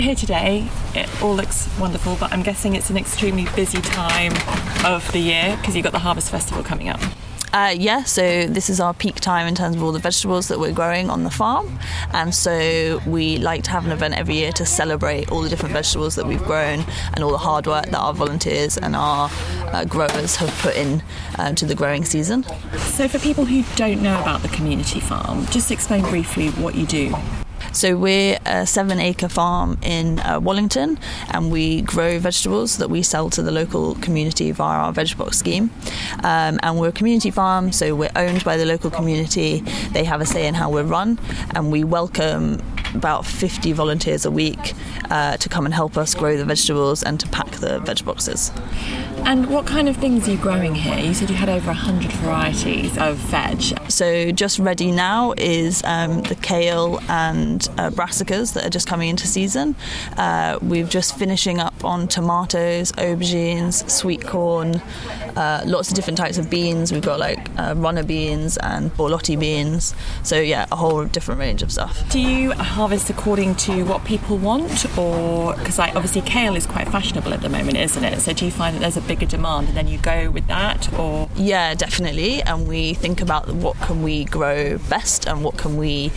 Here today, it all looks wonderful, but I'm guessing it's an extremely busy time of the year because you've got the Harvest Festival coming up. So this is our peak time in terms of all the vegetables that we're growing on the farm, and so we like to have an event every year to celebrate all the different vegetables that we've grown and all the hard work that our volunteers and our growers have put in to the growing season. So for people who don't know about the community farm, just explain briefly what you do. So we're a 7-acre farm in Wallington, and we grow vegetables that we sell to the local community via our VegBox scheme. And we're a community farm, so we're owned by the local community. They have a say in how we're run, and we welcome about 50 volunteers a week to come and help us grow the vegetables and to pack the veg boxes. And what kind of things are you growing here? You said you had over 100 varieties of veg. So just ready now is the kale and brassicas that are just coming into season. We're just finishing up on tomatoes, aubergines, sweet corn, lots of different types of beans. We've got runner beans and borlotti beans. So yeah, a whole different range of stuff. Do you harvest according to what people want, or because obviously kale is quite fashionable at the moment, isn't it? So do you find that there's a bigger demand and then you go with that, or? Yeah, definitely. And we think about what can we grow best and what can we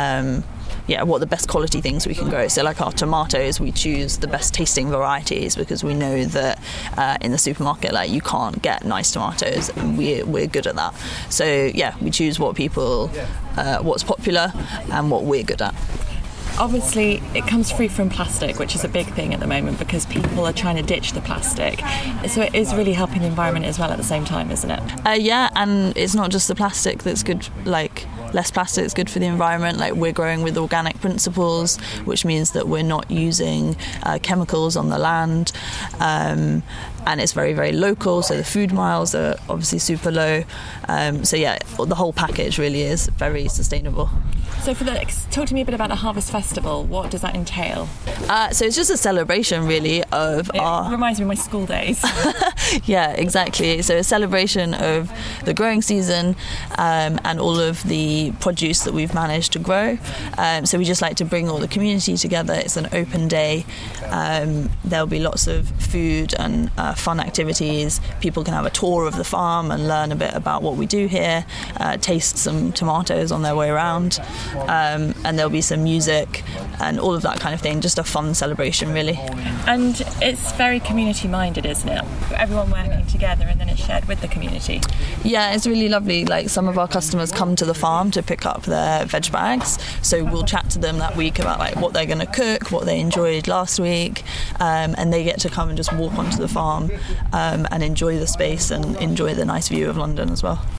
what the best quality things we can grow. So like our tomatoes, we choose the best tasting varieties because we know that in the supermarket you can't get nice tomatoes, and we're good at that. So yeah, we choose what's popular and what we're good at. Obviously, it comes free from plastic, which is a big thing at the moment because people are trying to ditch the plastic. So it is really helping the environment as well at the same time, isn't it? Yeah, and it's not just the plastic that's good. Less plastic is good for the environment. We're growing with organic principles, which means that we're not using chemicals on the land, and it's very, very local. So the food miles are obviously super low. So yeah, the whole package really is very sustainable. So talk to me a bit about the Harvest Festival. What does that entail? So it's just a celebration really of It reminds me of my school days. Yeah, exactly. So a celebration of the growing season and all of the produce that we've managed to grow. So we just like to bring all the community together. It's an open day. There'll be lots of food and fun activities. People can have a tour of the farm and learn a bit about what we do here, taste some tomatoes on their way around. And there'll be some music and all of that kind of thing, just a fun celebration really. And it's very community minded, isn't it? Everyone working together and then it's shared with the community. Yeah, it's really lovely. Some of our customers come to the farm to pick up their veg bags, so we'll chat to them that week about what they're going to cook, what they enjoyed last week, and they get to come and just walk onto the farm and enjoy the space and enjoy the nice view of London as well.